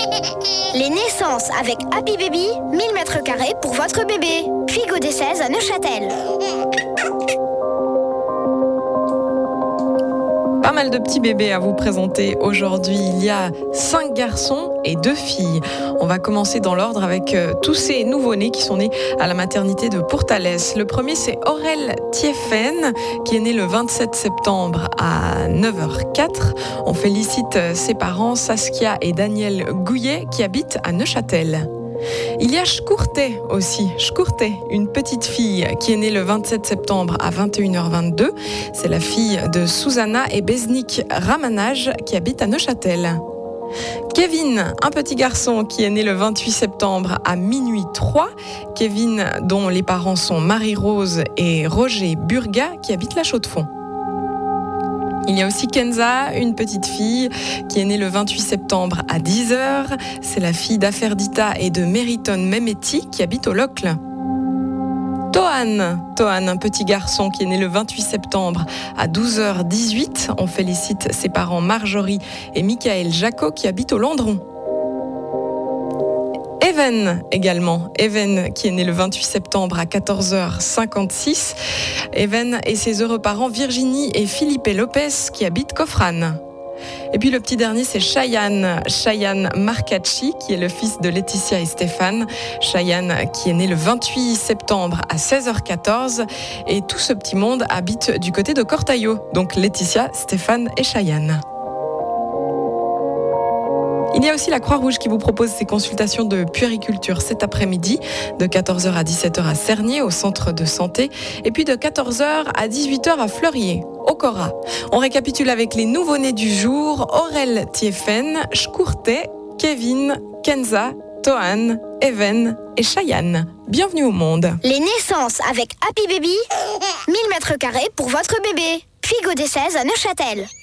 Les naissances avec Happy Baby, 1000 m² pour votre bébé. Puis Godet 16 à Neuchâtel. Pas mal de petits bébés à vous présenter aujourd'hui. Il y a 5 garçons et 2 filles. On va commencer dans l'ordre avec tous ces nouveau-nés qui sont nés à la maternité de Pourtalès. Le premier, c'est Aurel Thieffen, qui est né le 27 septembre à 9h04. On félicite ses parents, Saskia et Daniel Gouillet, qui habitent à Neuchâtel. Il y a Shkurte aussi, Shkurte, une petite fille qui est née le 27 septembre à 21h22. C'est la fille de Susanna et Beznik Ramanaj qui habitent à Neuchâtel. Kevin, un petit garçon qui est né le 28 septembre à minuit 3. Kevin, dont les parents sont Marie-Rose et Roger Burga, qui habitent la Chaux-de-Fonds. Il y a aussi Kenza, une petite fille qui est née le 28 septembre à 10h. C'est la fille d'Aferdita et de Meriton Mehmeti qui habite au Locle. Tohan, un petit garçon qui est né le 28 septembre à 12h18. On félicite ses parents Marjorie et Michael Jacot qui habitent au Landron. Even qui est né le 28 septembre à 14h56. Even et ses heureux parents Virginie et Philippe Lopez qui habitent Cofrane. Et puis le petit dernier, c'est Cheyenne Marcacci, qui est le fils de Laetitia et Stéphane. Cheyenne qui est né le 28 septembre à 16h14. Et tout ce petit monde habite du côté de Cortaillot. Donc Laetitia, Stéphane et Cheyenne. Il y a aussi la Croix-Rouge qui vous propose ses consultations de puériculture cet après-midi, de 14h à 17h à Cernier, au centre de santé, et puis de 14h à 18h à Fleurier, au Cora. On récapitule avec les nouveau-nés du jour: Aurel Thieffen, Shkurte, Kevin, Kenza, Tohan, Even et Cheyenne. Bienvenue au monde. Les naissances avec Happy Baby, 1000 m² pour votre bébé. Puis Godet 16 à Neuchâtel.